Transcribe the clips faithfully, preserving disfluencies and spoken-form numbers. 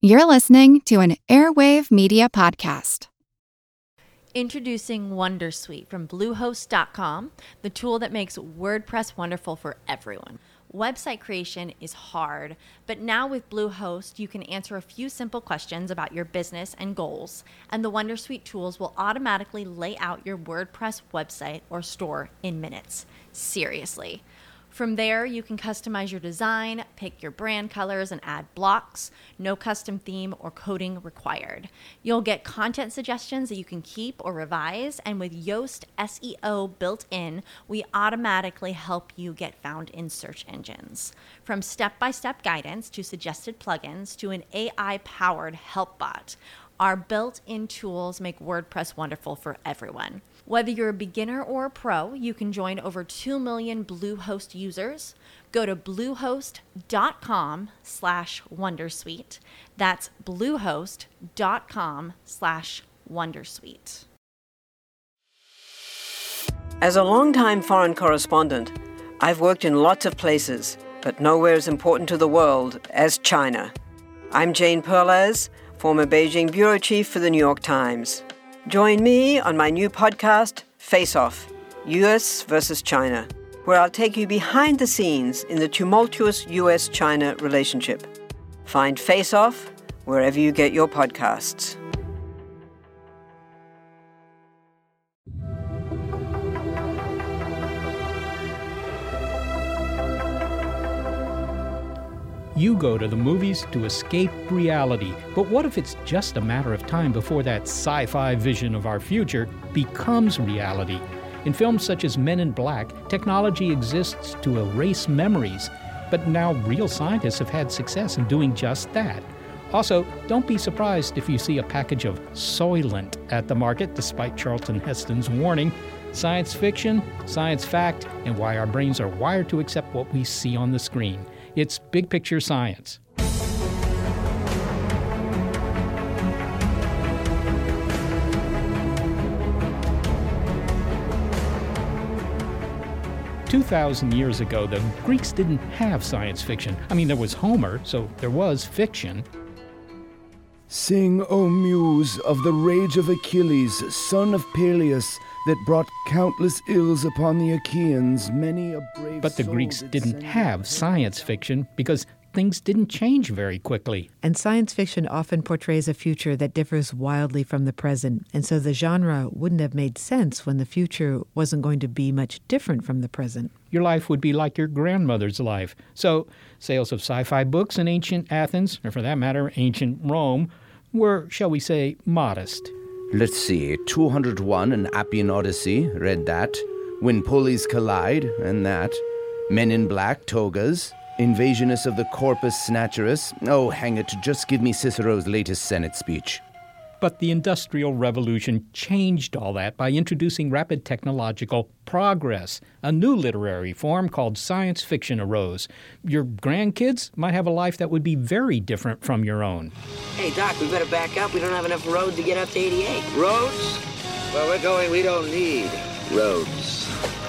You're listening to an Airwave Media Podcast. Introducing Wondersuite from Bluehost dot com, the tool that makes WordPress wonderful for everyone. Website creation is hard, but now with Bluehost, you can answer a few simple questions about your business and goals, and the Wondersuite tools will automatically lay out your WordPress website or store in minutes. Seriously. From there, you can customize your design, pick your brand colors, and add blocks. No custom theme or coding required. You'll get content suggestions that you can keep or revise, and with Yoast S E O built in, we automatically help you get found in search engines. From step-by-step guidance to suggested plugins to an A I-powered help bot, our built-in tools make WordPress wonderful for everyone. Whether you're a beginner or a pro, you can join over two million Bluehost users. Go to bluehost.com slash Wondersuite. That's bluehost.com slash Wondersuite. As a longtime foreign correspondent, I've worked in lots of places, but nowhere as important to the world as China. I'm Jane Perlez, former Beijing bureau chief for the New York Times. Join me on my new podcast, Face Off, U S versus China, where I'll take you behind the scenes in the tumultuous U S China relationship. Find Face Off wherever you get your podcasts. You go to the movies to escape reality. But what if it's just a matter of time before that sci-fi vision of our future becomes reality? In films such as Men in Black, technology exists to erase memories. But now real scientists have had success in doing just that. Also, don't be surprised if you see a package of Soylent at the market, despite Charlton Heston's warning. Science fiction, science fact, and why our brains are wired to accept what we see on the screen. It's Big Picture Science. Two thousand years ago, the Greeks didn't have science fiction. I mean, there was Homer, so there was fiction. Sing, O Muse, of the rage of Achilles, son of Peleus, that brought countless ills upon the Achaeans, many a brave But the soul Greeks did didn't send have science fiction because things didn't change very quickly. And science fiction often portrays a future that differs wildly from the present, and so the genre wouldn't have made sense when the future wasn't going to be much different from the present. Your life would be like your grandmother's life. So, sales of sci-fi books in ancient Athens, or for that matter, ancient Rome, were, shall we say, modest. Let's see, two hundred one, an Appian Odyssey, read that. When Pulleys Collide, and that. Men in Black, togas. Invasionist of the Corpus Snatcherus. Oh, hang it, just give me Cicero's latest Senate speech. But the Industrial Revolution changed all that by introducing rapid technological progress. A new literary form called science fiction arose. Your grandkids might have a life that would be very different from your own. Hey, Doc, we better back up. We don't have enough road to get up to eighty-eight. Roads? Well, we're going, we don't need roads.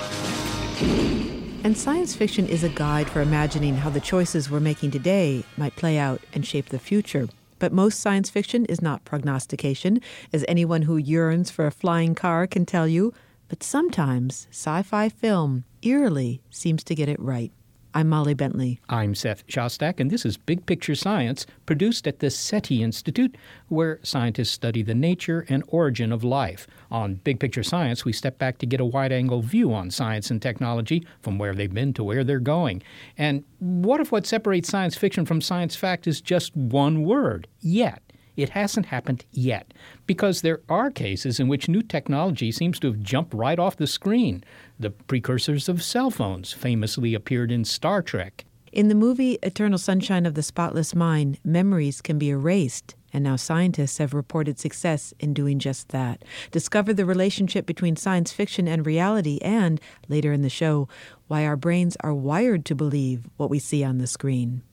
And science fiction is a guide for imagining how the choices we're making today might play out and shape the future. But most science fiction is not prognostication, as anyone who yearns for a flying car can tell you. But sometimes sci-fi film eerily seems to get it right. I'm Molly Bentley. I'm Seth Shostak, and this is Big Picture Science, produced at the SETI Institute, where scientists study the nature and origin of life. On Big Picture Science, we step back to get a wide-angle view on science and technology, from where they've been to where they're going. And what if what separates science fiction from science fact is just one word, yet? It hasn't happened yet, because there are cases in which new technology seems to have jumped right off the screen. The precursors of cell phones famously appeared in Star Trek. In the movie Eternal Sunshine of the Spotless Mind, memories can be erased, and now scientists have reported success in doing just that. Discover the relationship between science fiction and reality, and, later in the show, why our brains are wired to believe what we see on the screen.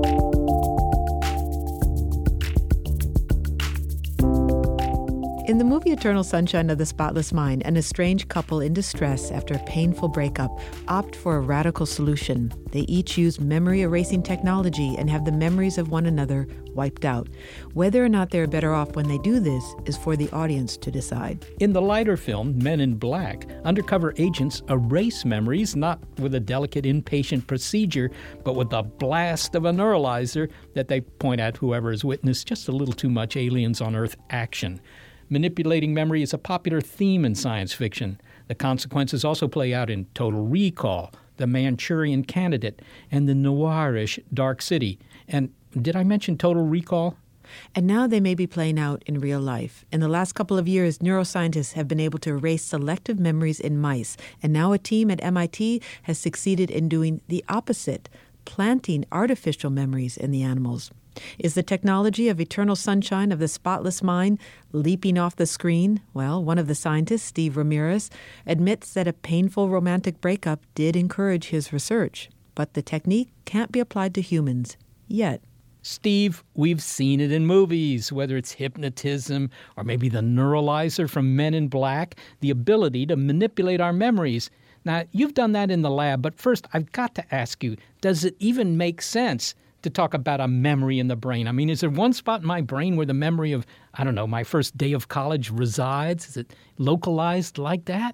In the movie movie Eternal Sunshine of the Spotless Mind, an estranged couple in distress after a painful breakup opt for a radical solution. They each use memory-erasing technology and have the memories of one another wiped out. Whether or not they're better off when they do this is for the audience to decide. In the lighter film, Men in Black, undercover agents erase memories not with a delicate inpatient procedure, but with the blast of a neuralizer that they point at whoever has witnessed just a little too much aliens on Earth action. Manipulating memory is a popular theme in science fiction. The consequences also play out in Total Recall, The Manchurian Candidate, and the noirish Dark City. And did I mention Total Recall? And now they may be playing out in real life. In the last couple of years, neuroscientists have been able to erase selective memories in mice. And now a team at M I T has succeeded in doing the opposite, planting artificial memories in the animals. Is the technology of Eternal Sunshine of the Spotless Mind leaping off the screen? Well, one of the scientists, Steve Ramirez, admits that a painful romantic breakup did encourage his research. But the technique can't be applied to humans yet. Steve, we've seen it in movies, whether it's hypnotism or maybe the neuralizer from Men in Black, the ability to manipulate our memories. Now, you've done that in the lab, but first I've got to ask you, does it even make sense to talk about a memory in the brain? I mean, is there one spot in my brain where the memory of, I don't know, my first day of college resides? Is it localized like that?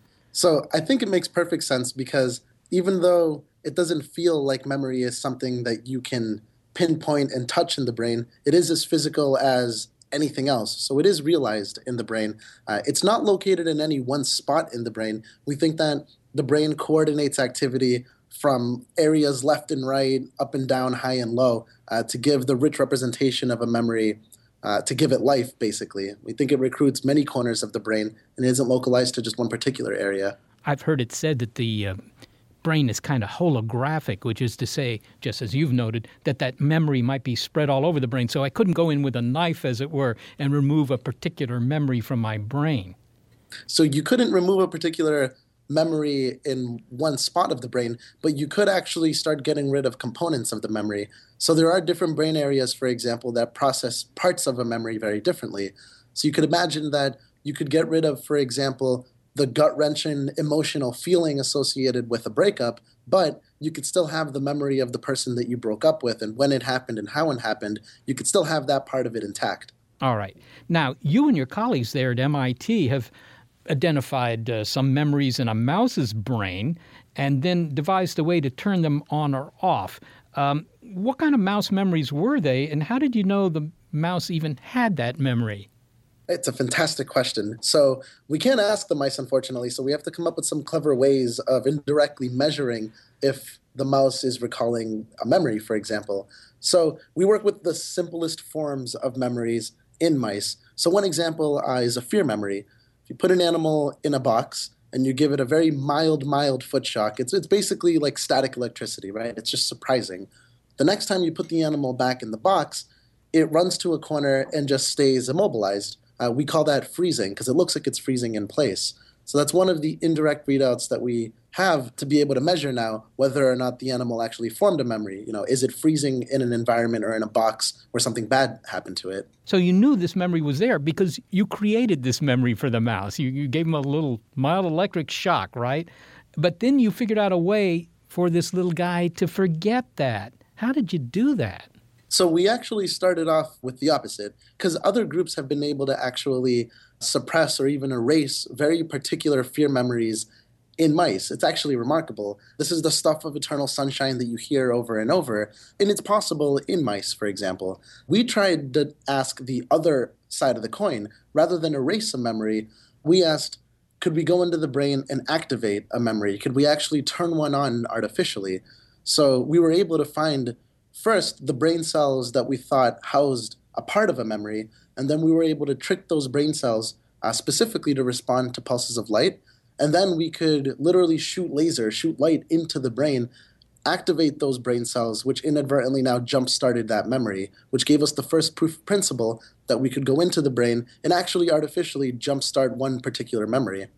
So I think it makes perfect sense because even though it doesn't feel like memory is something that you can pinpoint and touch in the brain, it is as physical as anything else. So it is realized in the brain. Uh, it's not located in any one spot in the brain. We think that the brain coordinates activity from areas left and right, up and down, high and low, uh, to give the rich representation of a memory, uh, to give it life, basically. We think it recruits many corners of the brain and isn't localized to just one particular area. I've heard it said that the uh, brain is kind of holographic, which is to say, just as you've noted, that that memory might be spread all over the brain. So I couldn't go in with a knife, as it were, and remove a particular memory from my brain. So you couldn't remove a particular memory in one spot of the brain, but you could actually start getting rid of components of the memory. So there are different brain areas, for example, that process parts of a memory very differently. So you could imagine that you could get rid of, for example, the gut-wrenching emotional feeling associated with a breakup, but you could still have the memory of the person that you broke up with and when it happened and how it happened. You could still have that part of it intact. All right. Now, you and your colleagues there at M I T have identified uh, some memories in a mouse's brain and then devised a way to turn them on or off. Um, what kind of mouse memories were they, and how did you know the mouse even had that memory? It's a fantastic question. So we can't ask the mice, unfortunately, so we have to come up with some clever ways of indirectly measuring if the mouse is recalling a memory, for example. So we work with the simplest forms of memories in mice. So one example uh, is a fear memory. You put an animal in a box and you give it a very mild, mild foot shock. It's it's basically like static electricity, right? It's just surprising. The next time you put the animal back in the box, it runs to a corner and just stays immobilized. Uh, we call that freezing because it looks like it's freezing in place. So that's one of the indirect readouts that we have to be able to measure now whether or not the animal actually formed a memory. You know, is it freezing in an environment or in a box where something bad happened to it? So you knew this memory was there because you created this memory for the mouse. You, you gave him a little mild electric shock, right? But then you figured out a way for this little guy to forget that. How did you do that? So we actually started off with the opposite because other groups have been able to actually suppress or even erase very particular fear memories in mice. It's actually remarkable. This is the stuff of Eternal Sunshine that you hear over and over, and it's possible in mice, for example. We tried to ask the other side of the coin. Rather than erase a memory, we asked, could we go into the brain and activate a memory? Could we actually turn one on artificially? So we were able to find, first, the brain cells that we thought housed a part of a memory, and then we were able to trick those brain cells uh, specifically to respond to pulses of light. And then we could literally shoot laser, shoot light into the brain, activate those brain cells, which inadvertently now jump-started that memory, which gave us the first proof of principle that we could go into the brain and actually artificially jump-start one particular memory.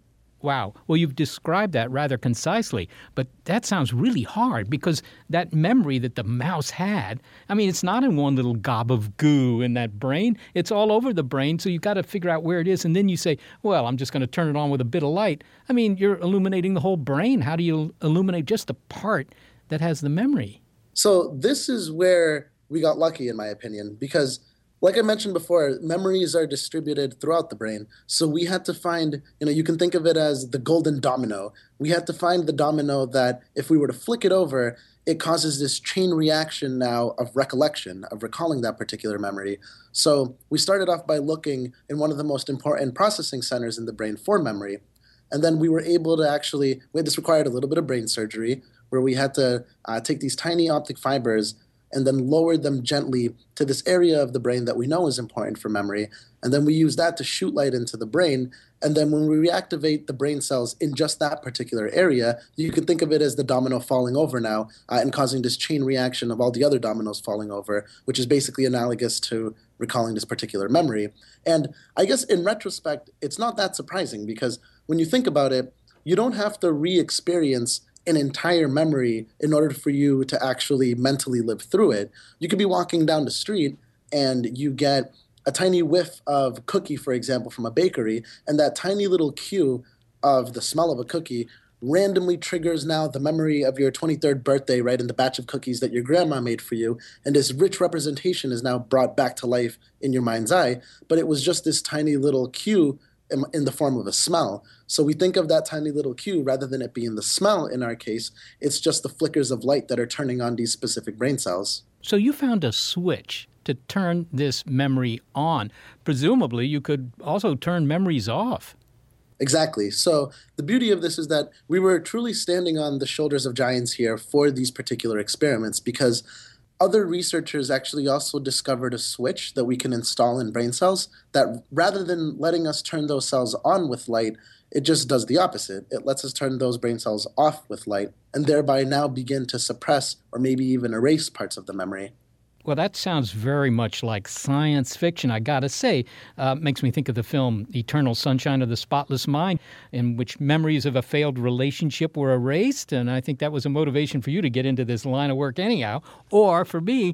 Wow. Well, you've described that rather concisely, but that sounds really hard because that memory that the mouse had, I mean, it's not in one little gob of goo in that brain. It's all over the brain, so you've got to figure out where it is, and then you say, well, I'm just going to turn it on with a bit of light. I mean, you're illuminating the whole brain. How do you illuminate just the part that has the memory? So this is where we got lucky, in my opinion, because like I mentioned before, memories are distributed throughout the brain. So we had to find, you know, you can think of it as the golden domino. We had to find the domino that if we were to flick it over, it causes this chain reaction now of recollection, of recalling that particular memory. So we started off by looking in one of the most important processing centers in the brain for memory. And then we were able to actually, this required a little bit of brain surgery, where we had to uh, take these tiny optic fibers and then lower them gently to this area of the brain that we know is important for memory. And then we use that to shoot light into the brain. And then when we reactivate the brain cells in just that particular area, you can think of it as the domino falling over now uh, and causing this chain reaction of all the other dominoes falling over, which is basically analogous to recalling this particular memory. And I guess in retrospect, it's not that surprising because when you think about it, you don't have to re-experience an entire memory in order for you to actually mentally live through it. You could be walking down the street and you get a tiny whiff of cookie, for example, from a bakery, and that tiny little cue of the smell of a cookie randomly triggers now the memory of your twenty-third birthday, right, in the batch of cookies that your grandma made for you, and this rich representation is now brought back to life in your mind's eye, but it was just this tiny little cue in, in the form of a smell. So we think of that tiny little cue, rather than it being the smell in our case, it's just the flickers of light that are turning on these specific brain cells. So you found a switch to turn this memory on. Presumably, you could also turn memories off. Exactly. So the beauty of this is that we were truly standing on the shoulders of giants here for these particular experiments, because other researchers actually also discovered a switch that we can install in brain cells that, rather than letting us turn those cells on with light, it just does the opposite. It lets us turn those brain cells off with light and thereby now begin to suppress or maybe even erase parts of the memory. Well, that sounds very much like science fiction, I gotta say. Uh, makes me think of the film Eternal Sunshine of the Spotless Mind, in which memories of a failed relationship were erased, and I think that was a motivation for you to get into this line of work anyhow. Or, for me,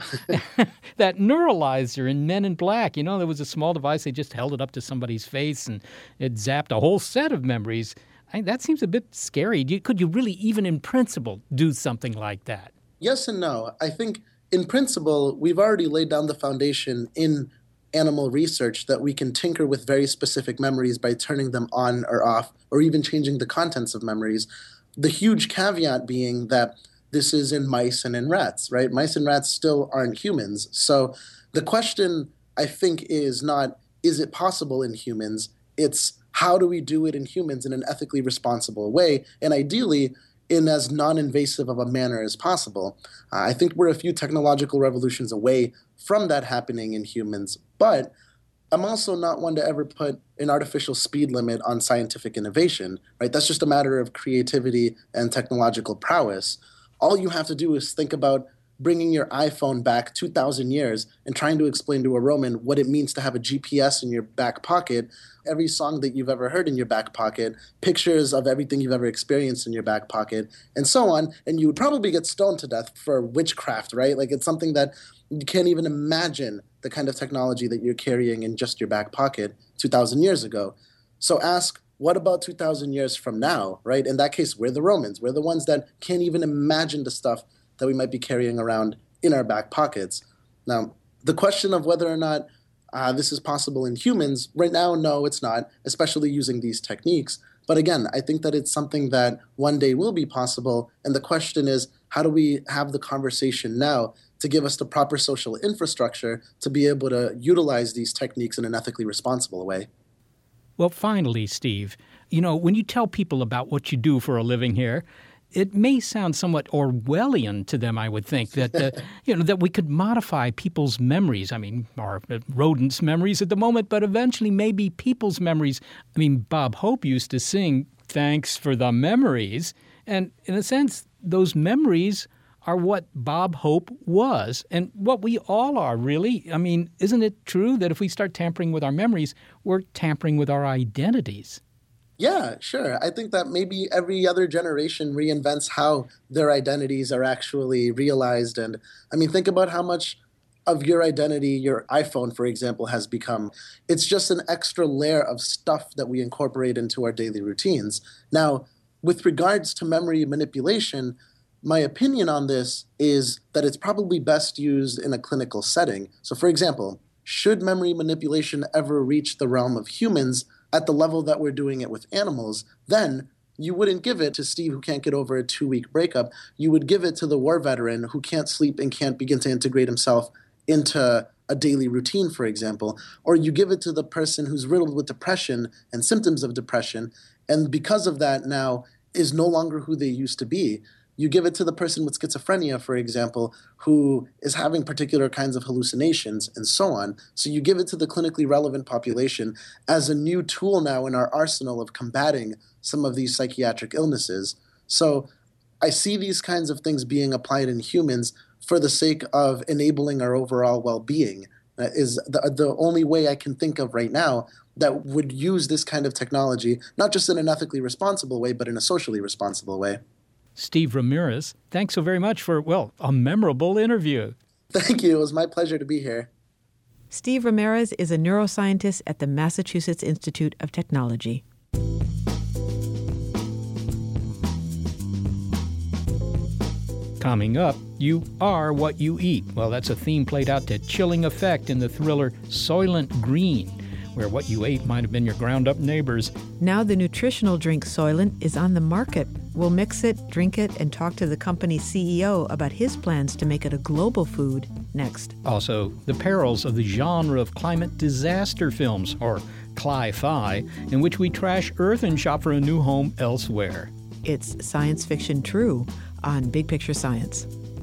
that neuralizer in Men in Black. You know, there was a small device, they just held it up to somebody's face, and it zapped a whole set of memories. I, that seems a bit scary. You, could you really, even in principle, do something like that? Yes and no. I think in principle, we've already laid down the foundation in animal research that we can tinker with very specific memories by turning them on or off, or even changing the contents of memories. The huge caveat being that this is in mice and in rats, right? Mice and rats still aren't humans. So the question, I think, is not, is it possible in humans? It's, how do we do it in humans in an ethically responsible way? And ideally, in as non-invasive of a manner as possible. Uh, I think we're a few technological revolutions away from that happening in humans, but I'm also not one to ever put an artificial speed limit on scientific innovation, right? That's just a matter of creativity and technological prowess. All you have to do is think about bringing your iPhone back two thousand years and trying to explain to a Roman what it means to have a G P S in your back pocket, every song that you've ever heard in your back pocket, pictures of everything you've ever experienced in your back pocket, and so on. And you would probably get stoned to death for witchcraft, right? Like, it's something that you can't even imagine, the kind of technology that you're carrying in just your back pocket two thousand years ago. So ask, what about two thousand years from now, right? In that case, we're the Romans. We're the ones that can't even imagine the stuff that we might be carrying around in our back pockets. Now, the question of whether or not uh, this is possible in humans, right now, no, it's not, especially using these techniques. But again, I think that it's something that one day will be possible. And the question is, how do we have the conversation now to give us the proper social infrastructure to be able to utilize these techniques in an ethically responsible way? Well, finally, Steve, you know, when you tell people about what you do for a living here, it may sound somewhat Orwellian to them, I would think, that uh, you know that we could modify people's memories. I mean, our rodents' memories at the moment, but eventually maybe people's memories. I mean, Bob Hope used to sing, "Thanks for the memories," and in a sense, those memories are what Bob Hope was and what we all are, really. I mean, isn't it true that if we start tampering with our memories, we're tampering with our identities? Yeah, sure. I think that maybe every other generation reinvents how their identities are actually realized. And I mean, think about how much of your identity your iPhone, for example, has become. It's just an extra layer of stuff that we incorporate into our daily routines. Now, with regards to memory manipulation, my opinion on this is that it's probably best used in a clinical setting. So, for example, should memory manipulation ever reach the realm of humans at the level that we're doing it with animals, then you wouldn't give it to Steve who can't get over a two-week breakup. You would give it to the war veteran who can't sleep and can't begin to integrate himself into a daily routine, for example. Or you give it to the person who's riddled with depression and symptoms of depression, and because of that now is no longer who they used to be. You give it to the person with schizophrenia, for example, who is having particular kinds of hallucinations and so on. So you give it to the clinically relevant population as a new tool now in our arsenal of combating some of these psychiatric illnesses. So I see these kinds of things being applied in humans for the sake of enabling our overall well-being. That is the, the only way I can think of right now that would use this kind of technology, not just in an ethically responsible way, but in a socially responsible way. Steve Ramirez, thanks so very much for, well, a memorable interview. Thank you. It was my pleasure to be here. Steve Ramirez is a neuroscientist at the Massachusetts Institute of Technology. Coming up, you are what you eat. Well, that's a theme played out to chilling effect in the thriller Soylent Green, where what you ate might have been your ground-up neighbors. Now the nutritional drink Soylent is on the market. We'll mix it, drink it, and talk to the company's C E O about his plans to make it a global food next. Also, the perils of the genre of climate disaster films, or cli-fi, in which we trash Earth and shop for a new home elsewhere. It's Science Fiction True on Big Picture Science.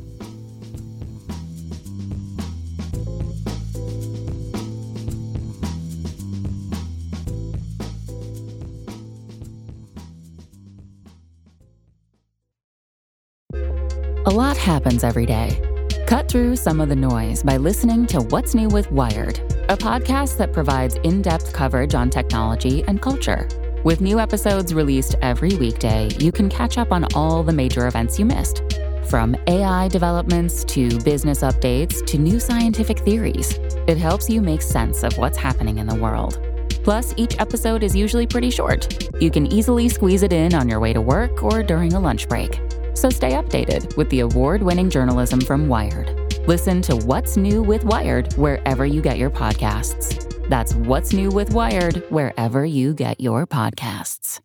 A lot happens every day. Cut through some of the noise by listening to What's New with Wired, a podcast that provides in-depth coverage on technology and culture. With new episodes released every weekday, you can catch up on all the major events you missed. From A I developments to business updates to new scientific theories, it helps you make sense of what's happening in the world. Plus, each episode is usually pretty short. You can easily squeeze it in on your way to work or during a lunch break. So stay updated with the award-winning journalism from Wired. Listen to What's New with Wired wherever you get your podcasts. That's What's New with Wired wherever you get your podcasts.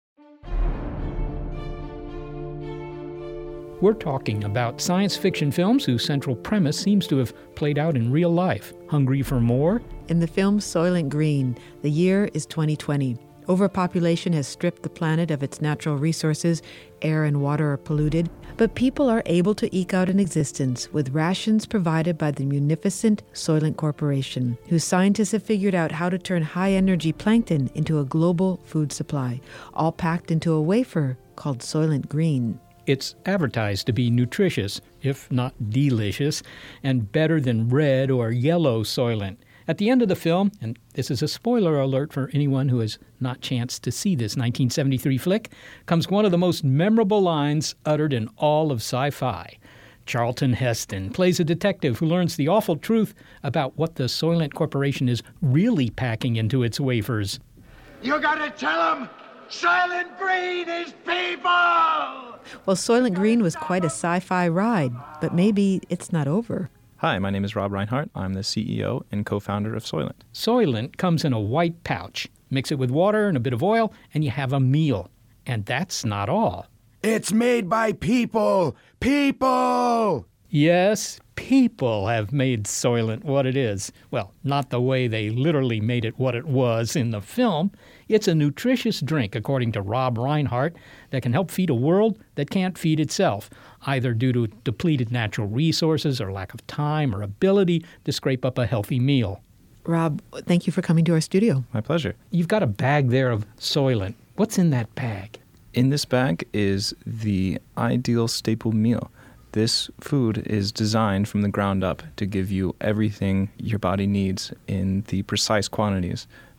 We're talking about science fiction films whose central premise seems to have played out in real life. Hungry for more? In the film Soylent Green, the year is twenty twenty. Overpopulation has stripped the planet of its natural resources, air and water are polluted, but people are able to eke out an existence with rations provided by the munificent Soylent Corporation, whose scientists have figured out how to turn high-energy plankton into a global food supply, all packed into a wafer called Soylent Green. It's advertised to be nutritious, if not delicious, and better than red or yellow Soylent. At the end of the film, and this is a spoiler alert for anyone who has not chanced to see this nineteen seventy-three flick, comes one of the most memorable lines uttered in all of sci-fi. Charlton Heston plays a detective who learns the awful truth about what the Soylent Corporation is really packing into its wafers. You gotta tell them Soylent Green is people! Well, Soylent Green was quite a sci-fi ride, but maybe it's not over. Hi, my name is Rob Reinhart. I'm the C E O and co-founder of Soylent. Soylent comes in a white pouch. Mix it with water and a bit of oil, and you have a meal. And that's not all. It's made by people! People! Yes, people have made Soylent what it is. Well, not the way they literally made it what it was in the film. It's a nutritious drink, according to Rob Reinhart, that can help feed a world that can't feed itself, either due to depleted natural resources or lack of time or ability to scrape up a healthy meal. Rob, thank you for coming to our studio. My pleasure. You've got a bag there of Soylent. What's in that bag? In this bag is the ideal staple meal. This food is designed from the ground up to give you everything your body needs in the precise quantities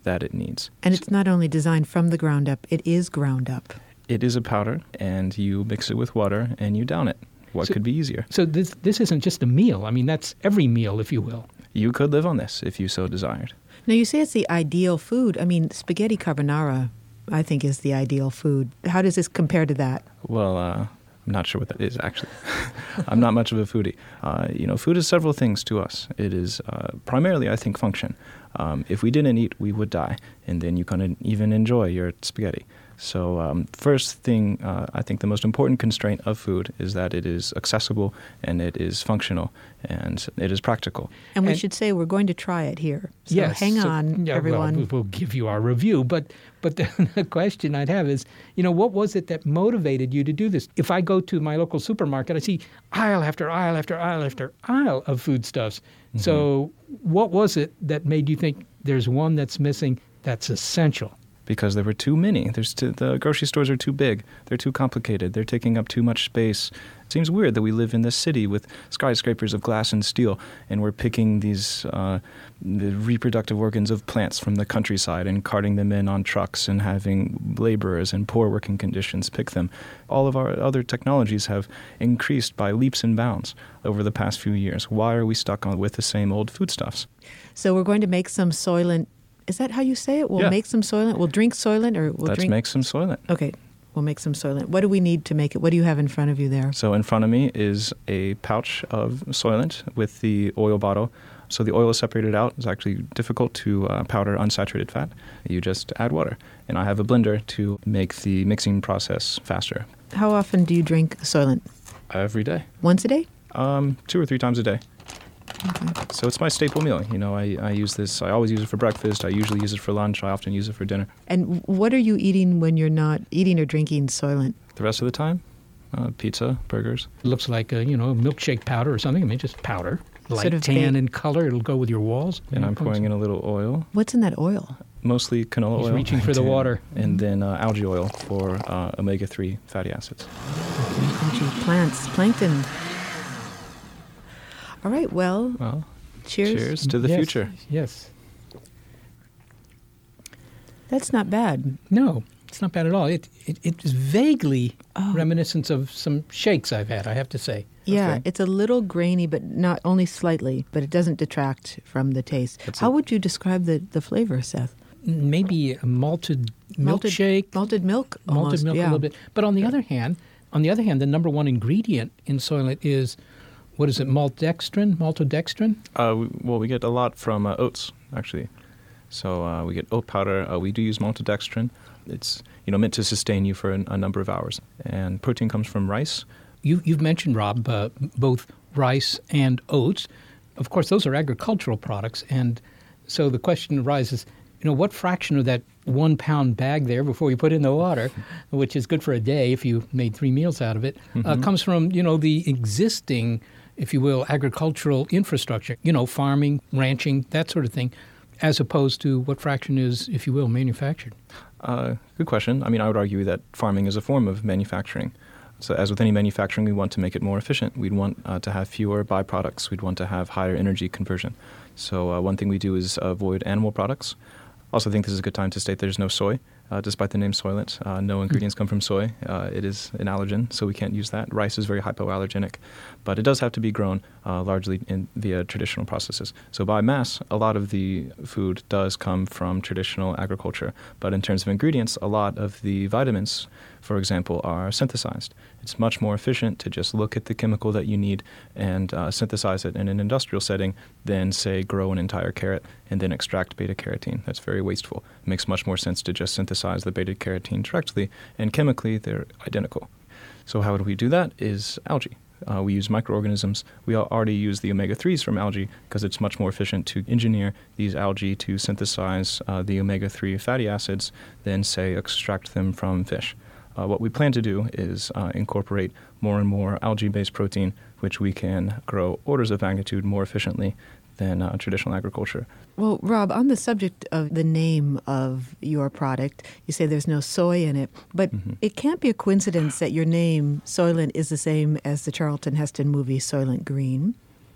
that it needs. And it's not only designed from the ground up, it is ground up. It is a powder, and you mix it with water, and you down it. What So- could be easier? So this this isn't just a meal. I mean, that's every meal, if you will. You could live on this if you so desired. Now, you say it's the ideal food. I mean, spaghetti carbonara, I think, is the ideal food. How does this compare to that? Well, uh, I'm not sure what that is, actually. I'm not much of a foodie. Uh, you know, food is several things to us. It is uh, primarily, I think, function. Um, if we didn't eat, we would die, and then you couldn't even enjoy your spaghetti. So um, first thing, uh, I think the most important constraint of food is that it is accessible and it is functional and it is practical. And we should say we're going to try it here. So Yes, hang so- on, yeah, everyone. Well, we'll give you our review, but but the, the question I'd have is, you know, what was it that motivated you to do this? If I go to my local supermarket, I see aisle after aisle after aisle after aisle of foodstuffs. Mm-hmm. So what was it that made you think there's one that's missing that's essential? Because there were too many. There's too, the grocery stores are too big. They're too complicated. They're taking up too much space. It seems weird that we live in this city with skyscrapers of glass and steel, and we're picking these uh, the reproductive organs of plants from the countryside and carting them in on trucks and having laborers in poor working conditions pick them. All of our other technologies have increased by leaps and bounds over the past few years. Why are we stuck on with the same old foodstuffs? So we're going to make some Soylent. Is that how you say it? We'll Yeah. make some Soylent. We'll drink Soylent, or we'll Let's drink. make some Soylent. Okay, we'll make some Soylent. What do we need to make it? What do you have in front of you there? So in front of me is a pouch of Soylent with the oil bottle. So the oil is separated out. It's actually difficult to uh, powder unsaturated fat. You just add water. And I have a blender to make the mixing process faster. How often do you drink Soylent? Every day. Once a day? Um, two or three times a day. So it's my staple meal. You know, I, I use this, I always use it for breakfast. I usually use it for lunch. I often use it for dinner. And what are you eating when you're not eating or drinking Soylent? The rest of the time, uh, pizza, burgers. It looks like a, you know, a milkshake powder or something. I mean, just powder. Light Sort of tan baked. in color. It'll go with your walls. And Yeah, I'm pouring in a little oil. What's in that oil? Mostly canola He's oil. reaching for the and- water. And then uh, algae oil for uh, omega three fatty acids. Algae, plants, plankton. All right, well, Well, cheers. cheers to the Yes, future. Yes. That's not bad. No, it's not bad at all. It it, it is vaguely Oh. reminiscent of some shakes I've had, I have to say. Yeah, Okay. it's a little grainy, but not only slightly, but it doesn't detract from the taste. That's How it. would you describe the, the flavor, Seth? Maybe a malted Malted- milkshake. Malted milk? malted almost, milk yeah. a little bit. But on the other hand, on the other hand, the number one ingredient in Soylent is, what is it, maltodextrin? Maltodextrin? Uh, we, well, we get a lot from uh, oats, actually. So uh, we get oat powder. Uh, we do use maltodextrin. It's you know meant to sustain you for an, a number of hours. And protein comes from rice. You, you've mentioned, Rob, uh, both rice and oats. Of course, those are agricultural products. And so the question arises, you know, what fraction of that one pound bag there before you put it in the water, which is good for a day if you made three meals out of it, uh, Mhm. comes from, you know, the existing, if you will, agricultural infrastructure, you know, farming, ranching, that sort of thing, as opposed to what fraction is, if you will, manufactured? Uh, good question. I mean, I would argue that farming is a form of manufacturing. So as with any manufacturing, we want to make it more efficient. We'd want uh, to have fewer byproducts. We'd want to have higher energy conversion. So uh, one thing we do is avoid animal products. Also think this is a good time to state there's no soy, uh, despite the name Soylent. Uh, no ingredients come from soy. Uh, it is an allergen, so we can't use that. Rice is very hypoallergenic, but it does have to be grown uh, largely in, via traditional processes. So by mass, a lot of the food does come from traditional agriculture, but in terms of ingredients, a lot of the vitamins, for example, are synthesized. It's much more efficient to just look at the chemical that you need and uh, synthesize it in an industrial setting than, say, grow an entire carrot and then extract beta-carotene. That's very wasteful. It makes much more sense to just synthesize the beta-carotene directly, and chemically they're identical. So how do we do that is algae. Uh, we use microorganisms. We al- already use the omega threes from algae because it's much more efficient to engineer these algae to synthesize uh, the omega three fatty acids than, say, extract them from fish. Uh, what we plan to do is uh, incorporate more and more algae-based protein, which we can grow orders of magnitude more efficiently than uh, traditional agriculture. Well, Rob, on the subject of the name of your product, you say there's no soy in it, but Mm-hmm. it can't be a coincidence that your name, Soylent, is the same as the Charlton Heston movie Soylent Green.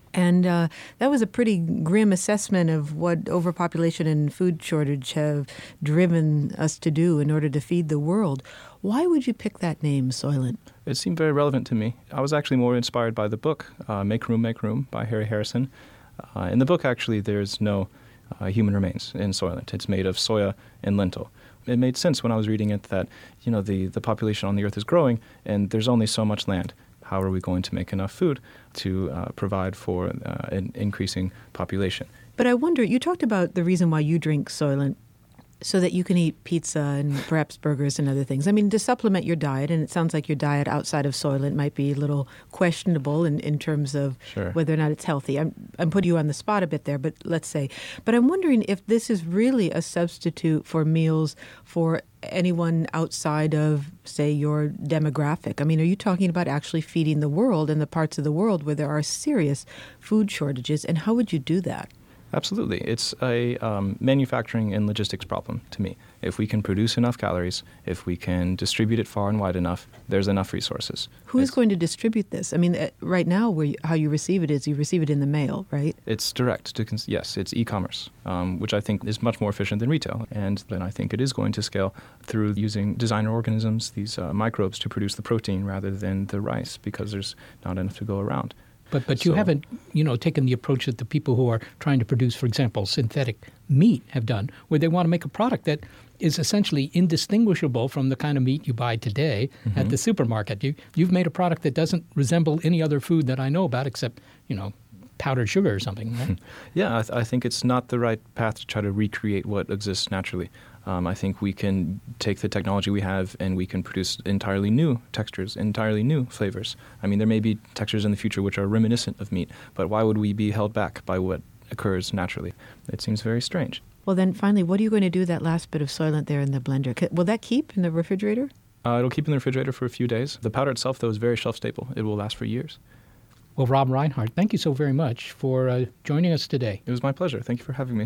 And uh, that was a pretty grim assessment of what overpopulation and food shortage have driven us to do in order to feed the world. Why would you pick that name, Soylent? It seemed very relevant to me. I was actually more inspired by the book, uh, Make Room, Make Room by Harry Harrison. Uh, in the book, actually, there's no uh, human remains in Soylent. It's made of soya and lentil. It made sense when I was reading it that, you know, the, the population on the earth is growing and there's only so much land. How are we going to make enough food to uh, provide for uh, an increasing population? But I wonder, you talked about the reason why you drink Soylent, so that you can eat pizza and perhaps burgers and other things. I mean, to supplement your diet, and it sounds like your diet outside of Soylent might be a little questionable in, in terms of sure. whether or not it's healthy. I'm, I'm putting you on the spot a bit there, but let's say. But I'm wondering if this is really a substitute for meals for anyone outside of, say, your demographic. I mean, are you talking about actually feeding the world in the parts of the world where there are serious food shortages, and how would you do that? Absolutely. It's a um, manufacturing and logistics problem to me. If we can produce enough calories, if we can distribute it far and wide enough, there's enough resources. Who is going to distribute this? I mean, uh, right now, where you, how you receive it is you receive it in the mail, right? It's direct to, cons- yes, it's e-commerce, um, which I think is much more efficient than retail. And then I think it is going to scale through using designer organisms, these uh, microbes, to produce the protein rather than the rice, because there's not enough to go around. But but you so, haven't, you know, taken the approach that the people who are trying to produce, for example, synthetic meat have done, where they want to make a product that is essentially indistinguishable from the kind of meat you buy today mm-hmm. at the supermarket. You, you've made a product that doesn't resemble any other food that I know about except, you know, powdered sugar or something, right? Yeah, I, th- I think it's not the right path to try to recreate what exists naturally. Um, I think we can take the technology we have and we can produce entirely new textures, entirely new flavors. I mean, there may be textures in the future which are reminiscent of meat, but why would we be held back by what occurs naturally? It seems very strange. Well, then finally, what are you going to do with that last bit of Soylent there in the blender? Will that keep in the refrigerator? Uh, it'll keep in the refrigerator for a few days. The powder itself, though, is very shelf-stable. It will last for years. Well, Rob Reinhart, thank you so very much for uh, joining us today. It was my pleasure. Thank you for having me.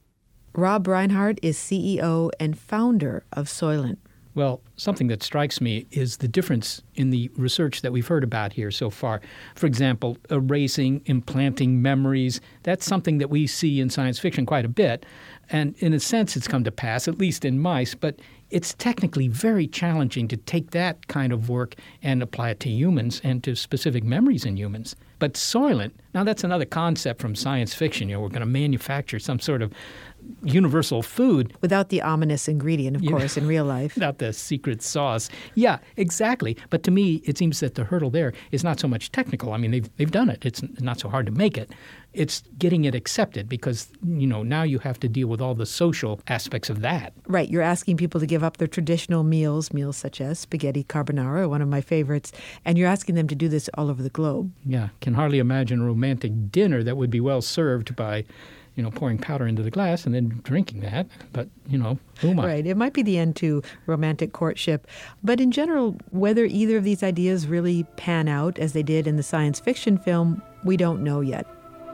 Rob Reinhart is C E O and founder of Soylent. Well, something that strikes me is the difference in the research that we've heard about here so far. For example, erasing, implanting memories. That's something that we see in science fiction quite a bit. And in a sense, it's come to pass, at least in mice. But it's technically very challenging to take that kind of work and apply it to humans and to specific memories in humans. But Soylent, now that's another concept from science fiction. You know, we're going to manufacture some sort of universal food. Without the ominous ingredient, of yeah. course, in real life. Without the secret sauce. Yeah, exactly. But to me, it seems that the hurdle there is not so much technical. I mean, they've, they've done it. It's not so hard to make it. It's getting it accepted because, you know, now you have to deal with all the social aspects of that. Right. You're asking people to give up their traditional meals, meals such as spaghetti carbonara, one of my favorites, and you're asking them to do this all over the globe. Yeah. Can hardly imagine a romantic dinner that would be well served by, you know, pouring powder into the glass and then drinking that. But, you know, who am I? Right. It might be the end to romantic courtship. But in general, whether either of these ideas really pan out as they did in the science fiction film, we don't know yet.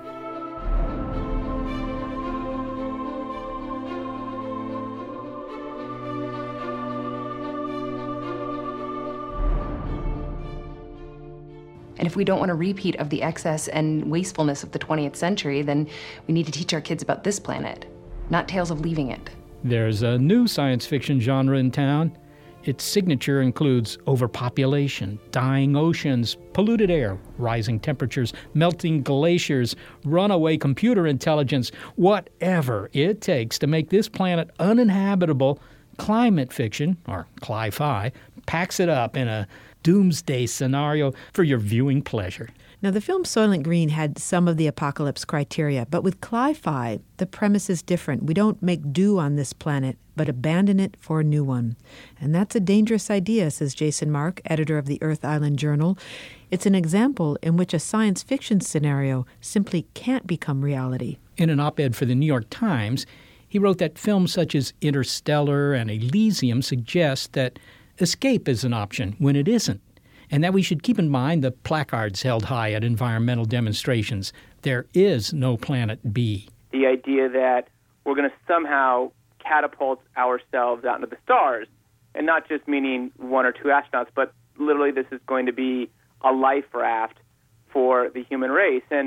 And if we don't want a repeat of the excess and wastefulness of the twentieth century, then we need to teach our kids about this planet, not tales of leaving it. There's a new science fiction genre in town. Its signature includes overpopulation, dying oceans, polluted air, rising temperatures, melting glaciers, runaway computer intelligence, whatever it takes to make this planet uninhabitable. Climate fiction, or cli-fi, packs it up in a doomsday scenario for your viewing pleasure. Now, the film Soylent Green had some of the apocalypse criteria, but with cli-fi, the premise is different. We don't make do on this planet, but abandon it for a new one. And that's a dangerous idea, says Jason Mark, editor of the Earth Island Journal. It's an example in which a science fiction scenario simply can't become reality. In an op-ed for the New York Times, he wrote that films such as Interstellar and Elysium suggest that escape is an option when it isn't, and that we should keep in mind the placards held high at environmental demonstrations. There is no planet B. The idea that we're going to somehow catapult ourselves out into the stars, and not just meaning one or two astronauts, but literally this is going to be a life raft for the human race. And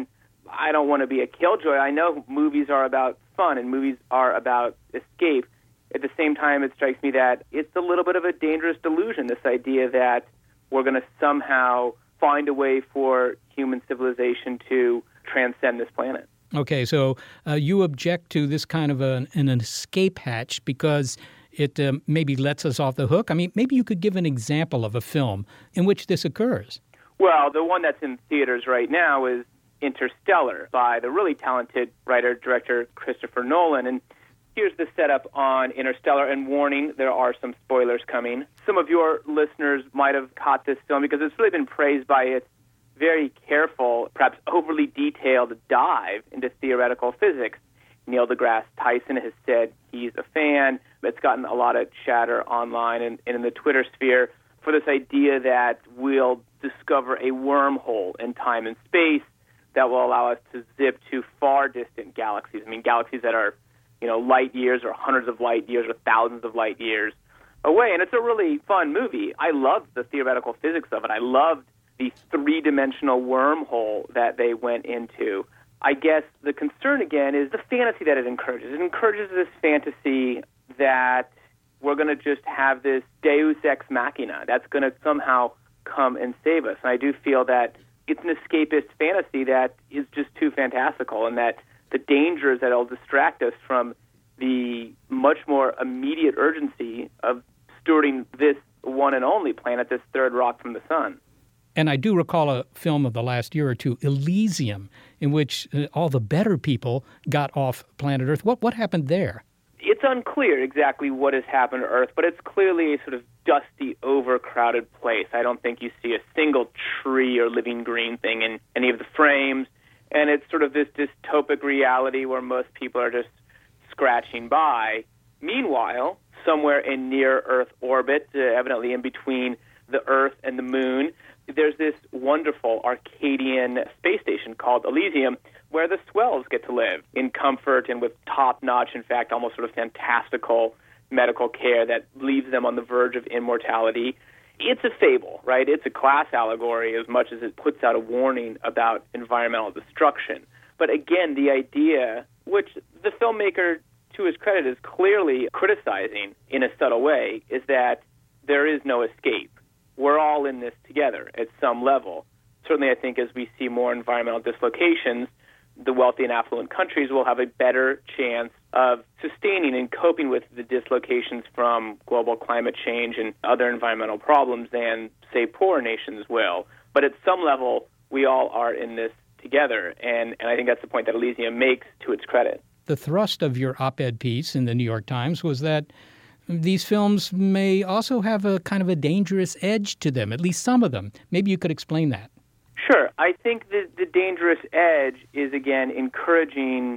I don't want to be a killjoy. I know movies are about fun and movies are about escape. At the same time, it strikes me that it's a little bit of a dangerous delusion, this idea that we're going to somehow find a way for human civilization to transcend this planet. Okay, so uh, you object to this kind of an, an escape hatch because it um, maybe lets us off the hook? I mean, maybe you could give an example of a film in which this occurs. Well, the one that's in theaters right now is Interstellar by the really talented writer-director Christopher Nolan. And here's the setup on Interstellar, and warning, there are some spoilers coming. Some of your listeners might have caught this film because it's really been praised by its very careful, perhaps overly detailed dive into theoretical physics. Neil deGrasse Tyson has said he's a fan. It's gotten a lot of chatter online and, and in the Twitter sphere for this idea that we'll discover a wormhole in time and space that will allow us to zip to far distant galaxies. I mean, galaxies that are, you know, light years or hundreds of light years or thousands of light years away. And it's a really fun movie. I loved the theoretical physics of it. I loved the three-dimensional wormhole that they went into. I guess the concern, again, is the fantasy that it encourages. It encourages this fantasy that we're going to just have this deus ex machina that's going to somehow come and save us. And I do feel that it's an escapist fantasy that is just too fantastical, and that the dangers that it'll distract us from the much more immediate urgency of stewarding this one and only planet, this third rock from the sun. And I do recall a film of the last year or two, Elysium, in which uh, all the better people got off planet Earth. What what happened there? It's unclear exactly what has happened to Earth, but it's clearly a sort of dusty, overcrowded place. I don't think you see a single tree or living green thing in any of the frames. And it's sort of this dystopic reality where most people are just scratching by. Meanwhile, somewhere in near-Earth orbit, uh, evidently in between the Earth and the Moon, there's this wonderful Arcadian space station called Elysium, where the swells get to live in comfort and with top-notch, in fact, almost sort of fantastical medical care that leaves them on the verge of immortality. It's a fable, right? It's a class allegory as much as it puts out a warning about environmental destruction. But again, the idea, which the filmmaker, to his credit, is clearly criticizing in a subtle way, is that there is no escape. We're all in this together at some level. Certainly, I think as we see more environmental dislocations, the wealthy and affluent countries will have a better chance of sustaining and coping with the dislocations from global climate change and other environmental problems than, say, poorer nations will. But at some level, we all are in this together, and, and I think that's the point that Elysium makes to its credit. The thrust of your op-ed piece in the New York Times was that these films may also have a kind of a dangerous edge to them, at least some of them. Maybe you could explain that. Sure. I think that the dangerous edge is, again, encouraging,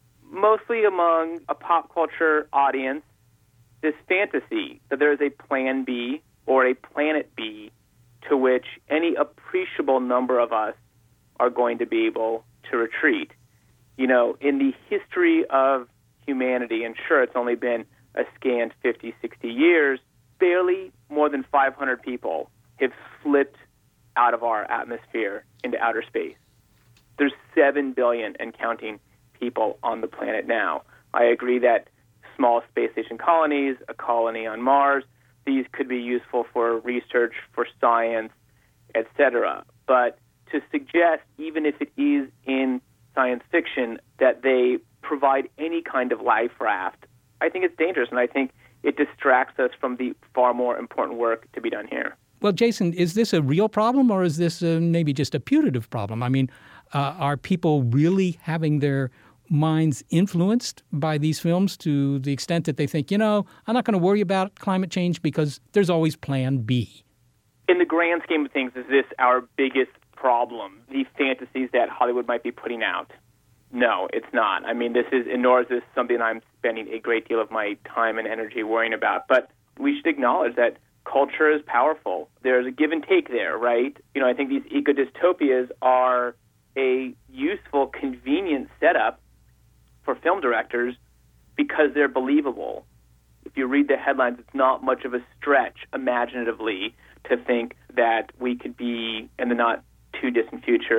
mostly among a pop culture audience, this fantasy that there is a plan B or a planet B to which any appreciable number of us are going to be able to retreat. You know, in the history of humanity, and sure, it's only been a scant fifty, sixty years, barely more than five hundred people have slipped out of our atmosphere into outer space. There's seven billion and counting people on the planet now. I agree that small space station colonies, a colony on Mars, these could be useful for research, for science, et cetera. But to suggest, even if it is in science fiction, that they provide any kind of life raft, I think it's dangerous, and I think it distracts us from the far more important work to be done here. Well, Jason, is this a real problem, or is this uh, maybe just a putative problem? I mean, uh, are people really having their minds influenced by these films to the extent that they think, you know, I'm not going to worry about climate change because there's always plan B? In the grand scheme of things, is this our biggest problem, the fantasies that Hollywood might be putting out? No, it's not. I mean, this is, nor is this something I'm spending a great deal of my time and energy worrying about. But we should acknowledge that culture is powerful. There's a give and take there, right? You know, I think these eco-dystopias are a useful, convenient setup for film directors because they're believable. If you read the headlines, it's not much of a stretch, imaginatively, to think that we could be, in the not-too-distant future,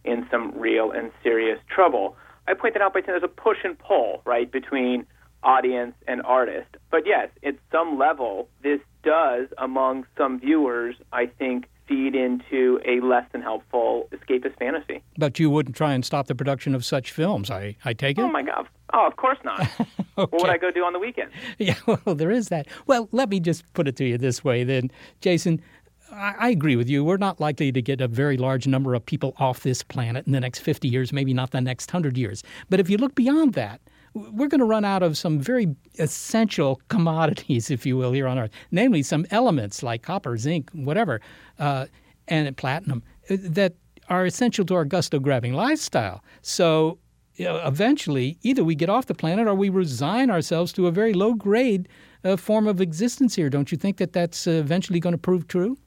in some real and serious trouble. I point that out by saying there's a push and pull, right, between audience and artist. But yes, at some level, this does, among some viewers, I think, feed into a less than helpful escapist fantasy. But you wouldn't try and stop the production of such films, I, I take it? Oh, my God. Oh, of course not. Okay. What would I go do on the weekend? Yeah, well, there is that. Well, let me just put it to you this way then. Jason, I, I agree with you. We're not likely to get a very large number of people off this planet in the next fifty years, maybe not the next one hundred years. But if you look beyond that, we're going to run out of some very essential commodities, if you will, here on Earth, namely some elements like copper, zinc, whatever, uh, and platinum that are essential to our gusto-grabbing lifestyle. So you know, eventually, either we get off the planet or we resign ourselves to a very low-grade uh, form of existence here. Don't you think that that's uh, eventually going to prove true?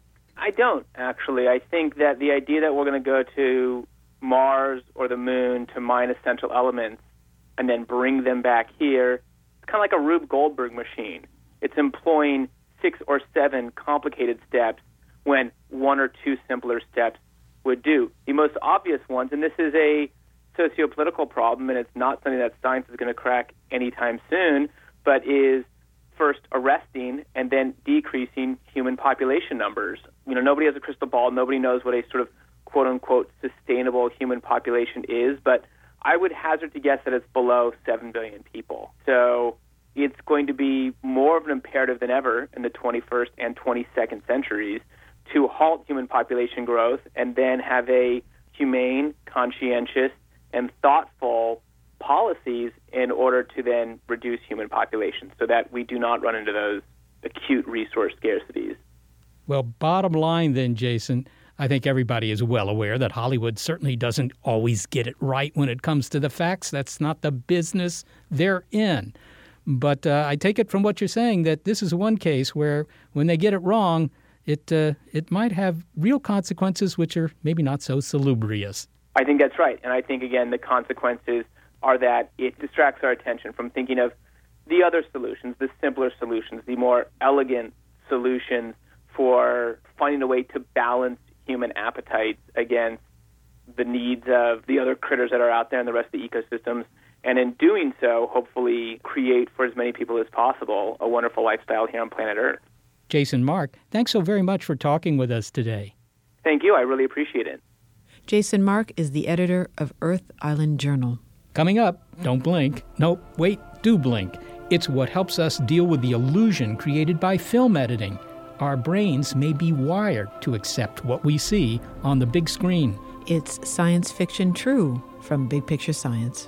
I don't, actually. I think that the idea that we're going to go to Mars or the moon to mine essential elements and then bring them back here, it's kind of like a Rube Goldberg machine. It's employing six or seven complicated steps when one or two simpler steps would do. The most obvious ones, and this is a socio-political problem, and it's not something that science is going to crack anytime soon, but is first arresting and then decreasing human population numbers. You know, nobody has a crystal ball. Nobody knows what a sort of quote-unquote sustainable human population is, but I would hazard to guess that it's below seven billion people. So it's going to be more of an imperative than ever in the twenty-first and twenty-second centuries to halt human population growth and then have a humane, conscientious, and thoughtful policies in order to then reduce human population so that we do not run into those acute resource scarcities. Well, bottom line then, Jason, I think everybody is well aware that Hollywood certainly doesn't always get it right when it comes to the facts. That's not the business they're in. But uh, I take it from what you're saying that this is one case where when they get it wrong, it uh, it might have real consequences which are maybe not so salubrious. I think that's right. And I think, again, the consequences are that it distracts our attention from thinking of the other solutions, the simpler solutions, the more elegant solutions for finding a way to balance human appetites against the needs of the other critters that are out there and the rest of the ecosystems. And in doing so, hopefully create for as many people as possible a wonderful lifestyle here on planet Earth. Jason Mark, thanks so very much for talking with us today. Thank you. I really appreciate it. Jason Mark is the editor of Earth Island Journal. Coming up, don't blink. Nope, wait, do blink. It's what helps us deal with the illusion created by film editing. Our brains may be wired to accept what we see on the big screen. It's Science Fiction True from Big Picture Science.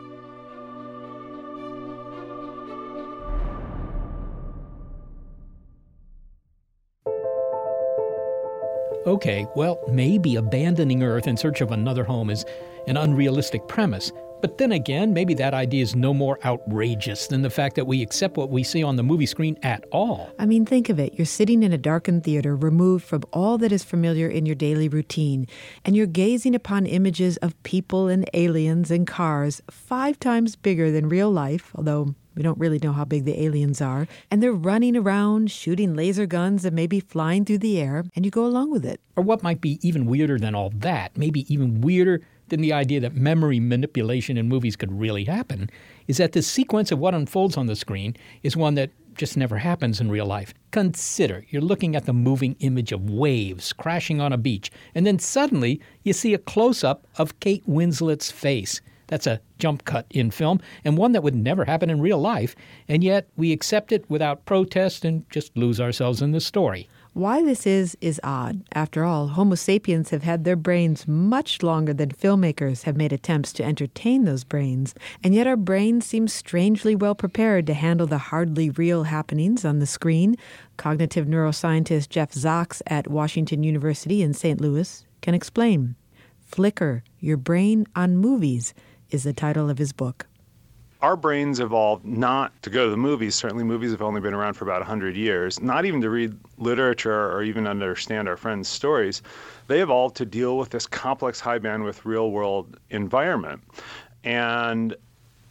Okay, well, maybe abandoning Earth in search of another home is an unrealistic premise. But then again, maybe that idea is no more outrageous than the fact that we accept what we see on the movie screen at all. I mean, think of it. You're sitting in a darkened theater, removed from all that is familiar in your daily routine, and you're gazing upon images of people and aliens and cars five times bigger than real life, although we don't really know how big the aliens are, and they're running around, shooting laser guns and maybe flying through the air, and you go along with it. Or what might be even weirder than all that, maybe even weirder than the idea that memory manipulation in movies could really happen, is that the sequence of what unfolds on the screen is one that just never happens in real life. Consider, you're looking at the moving image of waves crashing on a beach, and then suddenly you see a close-up of Kate Winslet's face. That's a jump cut in film, and one that would never happen in real life, and yet we accept it without protest and just lose ourselves in the story. Why this is, is odd. After all, Homo sapiens have had their brains much longer than filmmakers have made attempts to entertain those brains, and yet our brains seem strangely well prepared to handle the hardly real happenings on the screen. Cognitive neuroscientist Jeff Zaks at Washington University in Saint Louis can explain. Flicker, Your Brain on Movies is the title of his book. Our brains evolved not to go to the movies. Certainly movies have only been around for about one hundred years. Not even to read literature or even understand our friends' stories. They evolved to deal with this complex, high-bandwidth, real-world environment. And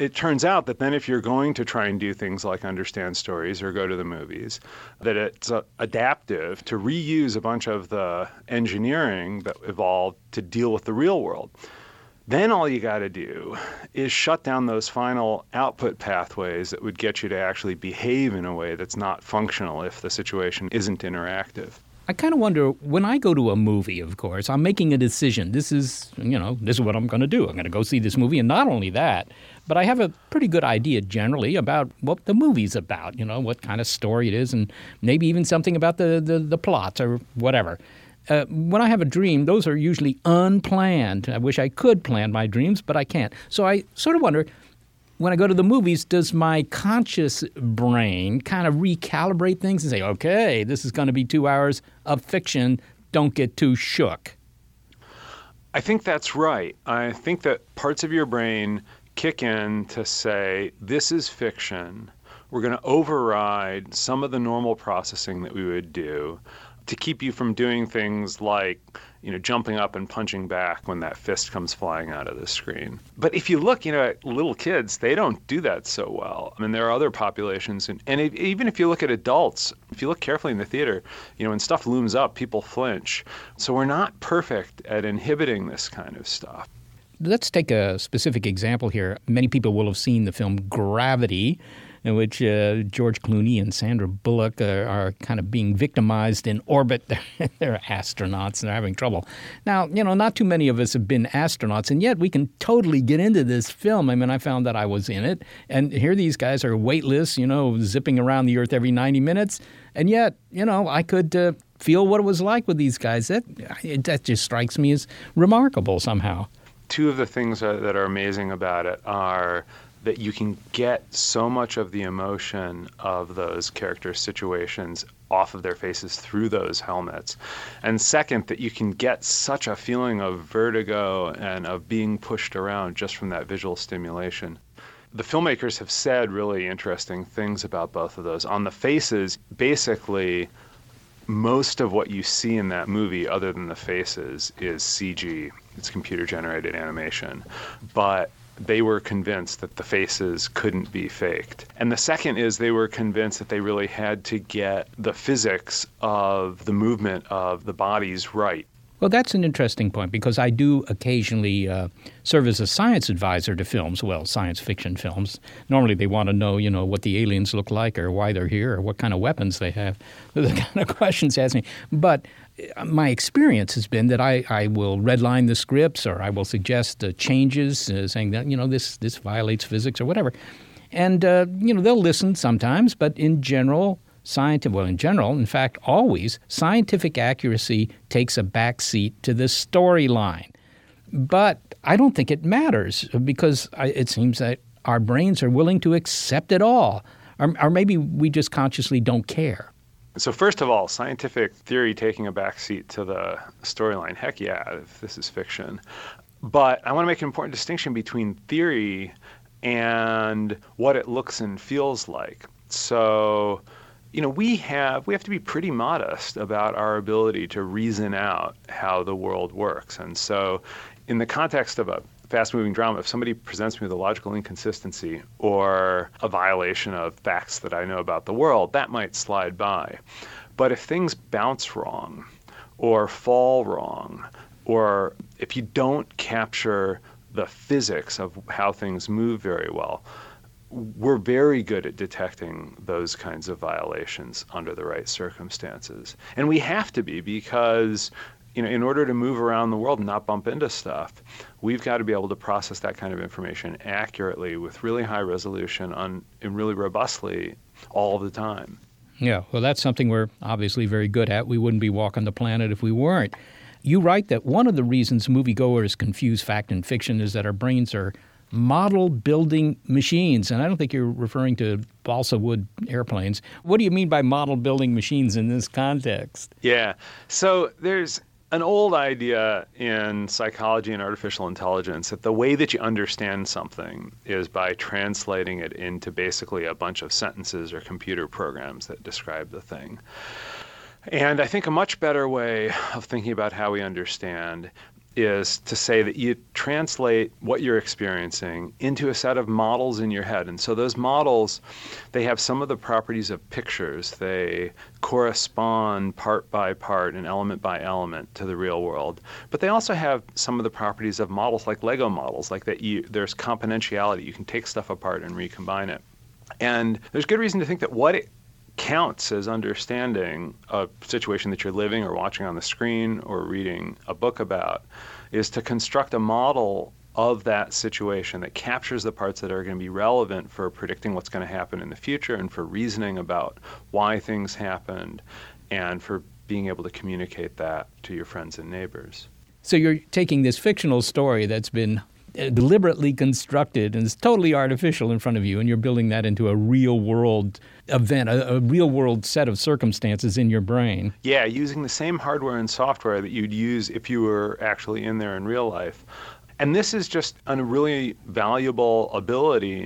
it turns out that then if you're going to try and do things like understand stories or go to the movies, that it's uh, adaptive to reuse a bunch of the engineering that evolved to deal with the real world. Then all you got to do is shut down those final output pathways that would get you to actually behave in a way that's not functional if the situation isn't interactive. I kind of wonder, when I go to a movie, of course, I'm making a decision. This is, you know, this is what I'm going to do. I'm going to go see this movie. And not only that, but I have a pretty good idea generally about what the movie's about, you know, what kind of story it is, and maybe even something about the, the, the plot or whatever. Uh, when I have a dream, those are usually unplanned. I wish I could plan my dreams, but I can't. So I sort of wonder, when I go to the movies, does my conscious brain kind of recalibrate things and say, okay, this is going to be two hours of fiction, don't get too shook? I think that's right. I think that parts of your brain kick in to say, this is fiction. We're going to override some of the normal processing that we would do to keep you from doing things like, you know, jumping up and punching back when that fist comes flying out of the screen. But if you look, you know, at little kids, they don't do that so well. I mean, there are other populations, and, and if, even if you look at adults, if you look carefully in the theater, you know, when stuff looms up, people flinch. So we're not perfect at inhibiting this kind of stuff. Let's take a specific example here. Many people will have seen the film Gravity, in which uh, George Clooney and Sandra Bullock are, are kind of being victimized in orbit. They're, they're astronauts and they're having trouble. Now, you know, not too many of us have been astronauts, and yet we can totally get into this film. I mean, I found that I was in it, and here these guys are weightless, you know, zipping around the Earth every ninety minutes, and yet, you know, I could uh, feel what it was like with these guys. That, that just strikes me as remarkable somehow. Two of the things that are amazing about it are that you can get so much of the emotion of those character situations off of their faces through those helmets. And second, that you can get such a feeling of vertigo and of being pushed around just from that visual stimulation. The filmmakers have said really interesting things about both of those. On the faces, basically, most of what you see in that movie, other than the faces, is C G. It's computer-generated animation. But they were convinced that the faces couldn't be faked. And the second is they were convinced that they really had to get the physics of the movement of the bodies right. Well, that's an interesting point, because I do occasionally uh, serve as a science advisor to films, well, science fiction films. Normally they want to know, you know, what the aliens look like or why they're here or what kind of weapons they have. Those are the kind of questions they ask me. But my experience has been that I, I will redline the scripts, or I will suggest uh, changes, uh, saying that, you know, this, this violates physics or whatever. And, uh, you know, they'll listen sometimes, but in general, scientific, well, in general, in fact, always, scientific accuracy takes a back seat to the storyline. But I don't think it matters, because I, it seems that our brains are willing to accept it all. Or, or maybe we just consciously don't care. So first of all, scientific theory taking a backseat to the storyline, heck yeah, if this is fiction. But I want to make an important distinction between theory and what it looks and feels like. So, you know, we have we have to be pretty modest about our ability to reason out how the world works. And so in the context of a fast-moving drama, if somebody presents me with a logical inconsistency or a violation of facts that I know about the world, that might slide by. But if things bounce wrong or fall wrong, or if you don't capture the physics of how things move very well, we're very good at detecting those kinds of violations under the right circumstances. And we have to be, because you know, in order to move around the world and not bump into stuff, we've got to be able to process that kind of information accurately with really high resolution on, and really robustly all the time. Yeah, well, that's something we're obviously very good at. We wouldn't be walking the planet if we weren't. You write that one of the reasons moviegoers confuse fact and fiction is that our brains are model-building machines. And I don't think you're referring to balsa wood airplanes. What do you mean by model-building machines in this context? Yeah, so there's an old idea in psychology and artificial intelligence that the way that you understand something is by translating it into basically a bunch of sentences or computer programs that describe the thing. And I think a much better way of thinking about how we understand is to say that you translate what you're experiencing into a set of models in your head. And so those models, they have some of the properties of pictures. They correspond part by part and element by element to the real world. But they also have some of the properties of models like Lego models, like that you, there's componentiality. You can take stuff apart and recombine it. And there's good reason to think that what it counts as understanding a situation that you're living or watching on the screen or reading a book about is to construct a model of that situation that captures the parts that are going to be relevant for predicting what's going to happen in the future and for reasoning about why things happened and for being able to communicate that to your friends and neighbors. So you're taking this fictional story that's been deliberately constructed and it's totally artificial in front of you, and you're building that into a real-world event, a, a real-world set of circumstances in your brain. Yeah, using the same hardware and software that you'd use if you were actually in there in real life. And this is just a really valuable ability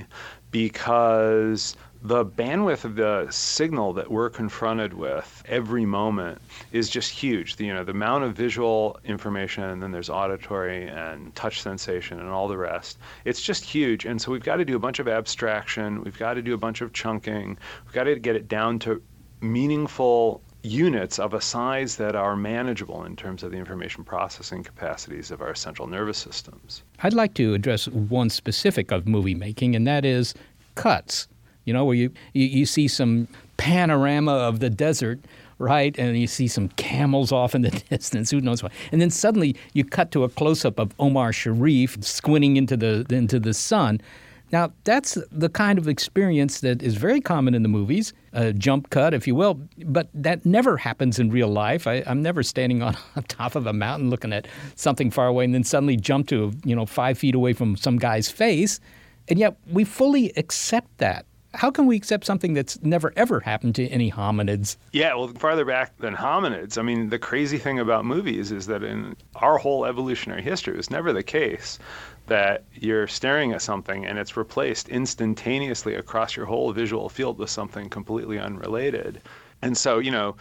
because the bandwidth of the signal that we're confronted with every moment is just huge. The, you know, the amount of visual information, and then there's auditory and touch sensation and all the rest. It's just huge. And so we've got to do a bunch of abstraction. We've got to do a bunch of chunking. We've got to get it down to meaningful units of a size that are manageable in terms of the information processing capacities of our central nervous systems. I'd like to address one specific of movie making, and that is cuts. You know, where you, you, you see some panorama of the desert, right? And you see some camels off in the distance, who knows what. And then suddenly you cut to a close-up of Omar Sharif squinting into the into the sun. Now, that's the kind of experience that is very common in the movies, a jump cut, if you will, but that never happens in real life. I, I'm never standing on top of a mountain looking at something far away and then suddenly jump to, you know, five feet away from some guy's face. And yet we fully accept that. How can we accept something that's never, ever happened to any hominids? Yeah, well, farther back than hominids. I mean, the crazy thing about movies is that in our whole evolutionary history, it was never the case that you're staring at something and it's replaced instantaneously across your whole visual field with something completely unrelated. And so, you know,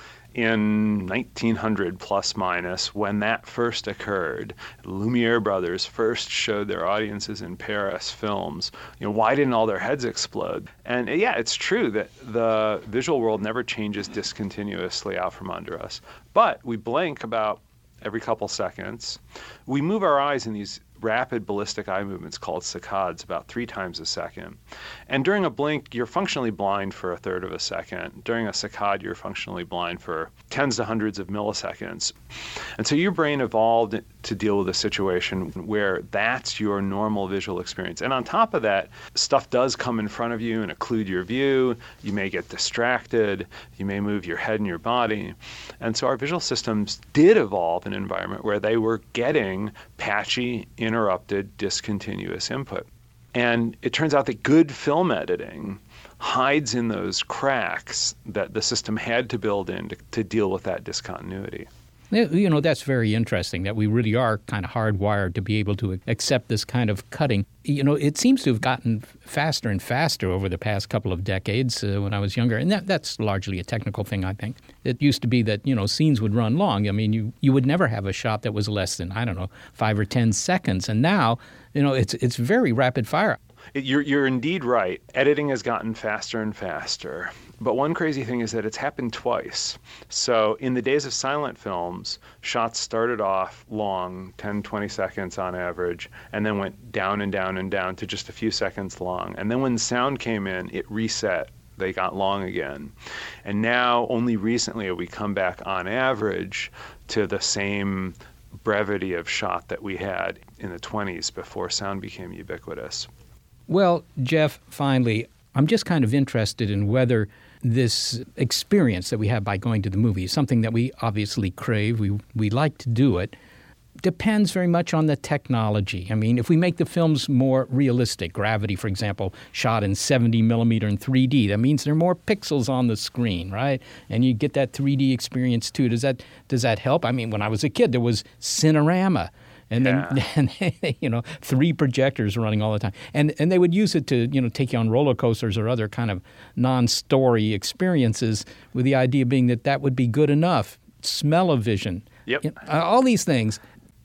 in nineteen hundred plus minus, when that first occurred, Lumiere brothers first showed their audiences in Paris films, you know, why didn't all their heads explode? And yeah, it's true that the visual world never changes discontinuously out from under us. But we blink about every couple seconds. We move our eyes in these rapid ballistic eye movements called saccades about three times a second. And during a blink, you're functionally blind for a third of a second. During a saccade, you're functionally blind for tens to hundreds of milliseconds. And so your brain evolved to deal with a situation where that's your normal visual experience. And on top of that, stuff does come in front of you and occlude your view. You may get distracted. You may move your head and your body. And so our visual systems did evolve in an environment where they were getting patchy, interrupted, discontinuous input. And it turns out that good film editing hides in those cracks that the system had to build in to, to deal with that discontinuity. You know, that's very interesting that we really are kind of hardwired to be able to accept this kind of cutting. You know, it seems to have gotten faster and faster over the past couple of decades uh, when I was younger. And that, that's largely a technical thing, I think. It used to be that, you know, scenes would run long. I mean, you, you would never have a shot that was less than, I don't know, five or ten seconds. And now, you know, it's it's very rapid fire. You're, you're indeed right. Editing has gotten faster and faster. But one crazy thing is that it's happened twice. So in the days of silent films, shots started off long, ten, twenty seconds on average, and then went down and down and down to just a few seconds long. And then when sound came in, it reset. They got long again. And now, only recently have we come back on average to the same brevity of shot that we had in the twenties before sound became ubiquitous. Well, Jeff, finally, I'm just kind of interested in whether this experience that we have by going to the movies, something that we obviously crave, we we like to do it, depends very much on the technology. I mean, if we make the films more realistic, Gravity, for example, shot in seventy millimeter and three D, that means there are more pixels on the screen, right? And you get that three D experience too. Does that does that help? I mean, when I was a kid, there was Cinerama. And then, yeah. and, you know, three projectors running all the time. And and they would use it to, you know, take you on roller coasters or other kind of non-story experiences with the idea being that that would be good enough. Smell-o-vision. Yep. You know, all these things.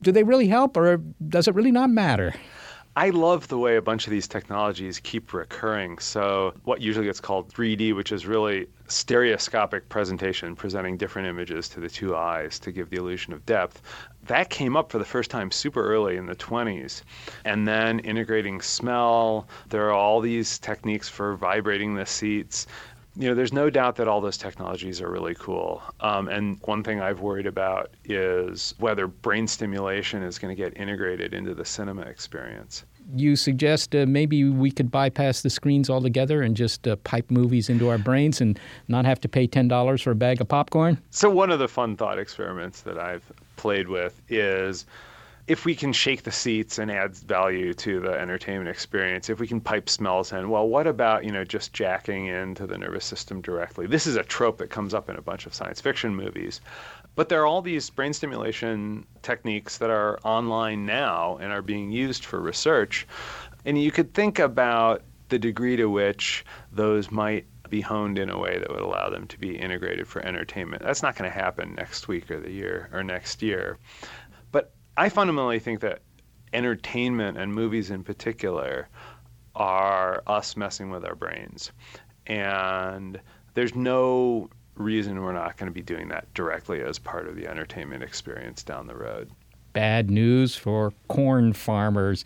do they really help, or does it really not matter? I love the way a bunch of these technologies keep recurring. So what usually gets called three D, which is really stereoscopic presentation, presenting different images to the two eyes to give the illusion of depth, that came up for the first time super early in the twenties. And then integrating smell, there are all these techniques for vibrating the seats. You know, there's no doubt that all those technologies are really cool. Um, and one thing I've worried about is whether brain stimulation is going to get integrated into the cinema experience. You suggest uh, maybe we could bypass the screens altogether and just uh, pipe movies into our brains and not have to pay ten dollars for a bag of popcorn? So one of the fun thought experiments that I've played with is if we can shake the seats and add value to the entertainment experience, if we can pipe smells in, well, what about, you know, just jacking into the nervous system directly? This is a trope that comes up in a bunch of science fiction movies. But there are all these brain stimulation techniques that are online now and are being used for research. And you could think about the degree to which those might be honed in a way that would allow them to be integrated for entertainment. That's not going to happen next week or the year or next year. But I fundamentally think that entertainment, and movies in particular, are us messing with our brains. And there's no reason we're not going to be doing that directly as part of the entertainment experience down the road. Bad news for corn farmers.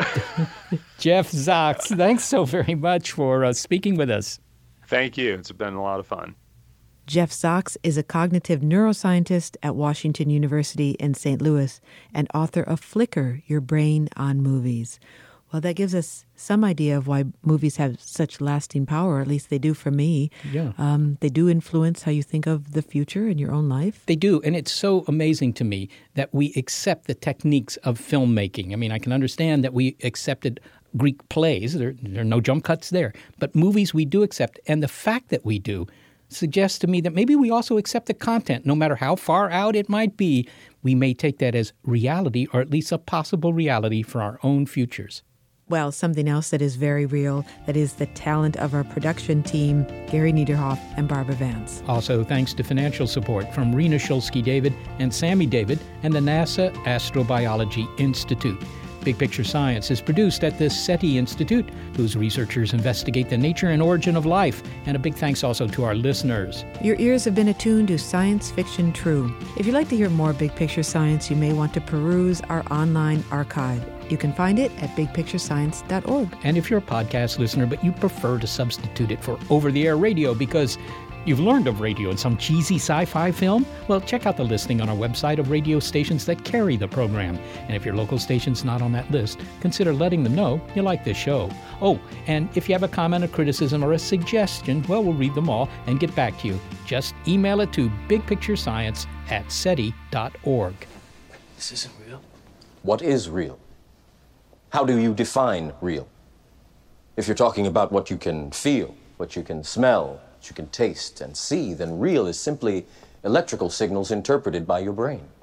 Jeff Sachs, thanks so very much for uh, speaking with us. Thank you. It's been a lot of fun. Jeff Sachs is a cognitive neuroscientist at Washington University in Saint Louis and author of Flicker, Your Brain on Movies. Well, that gives us some idea of why movies have such lasting power, at least they do for me. Yeah. Um, they do influence how you think of the future in your own life. They do, and it's so amazing to me that we accept the techniques of filmmaking. I mean, I can understand that we accepted Greek plays. There, there are no jump cuts there. But movies we do accept, and the fact that we do suggests to me that maybe we also accept the content, no matter how far out it might be. We may take that as reality, or at least a possible reality for our own futures. Well, something else that is very real, that is the talent of our production team, Gary Niederhoff and Barbara Vance. Also, thanks to financial support from Rena Shulsky-David and Sammy David and the NASA Astrobiology Institute. Big Picture Science is produced at the SETI Institute, whose researchers investigate the nature and origin of life. And a big thanks also to our listeners. Your ears have been attuned to Science Fiction True. If you'd like to hear more Big Picture Science, you may want to peruse our online archive. You can find it at big picture science dot org. And if you're a podcast listener, but you prefer to substitute it for over-the-air radio because you've learned of radio in some cheesy sci-fi film, well, check out the listing on our website of radio stations that carry the program. And if your local station's not on that list, consider letting them know you like this show. Oh, and if you have a comment, a criticism, or a suggestion, well, we'll read them all and get back to you. Just email it to bigpicturescience at seti dot org. This isn't real. What is real? How do you define real? If you're talking about what you can feel, what you can smell, what you can taste and see, then real is simply electrical signals interpreted by your brain.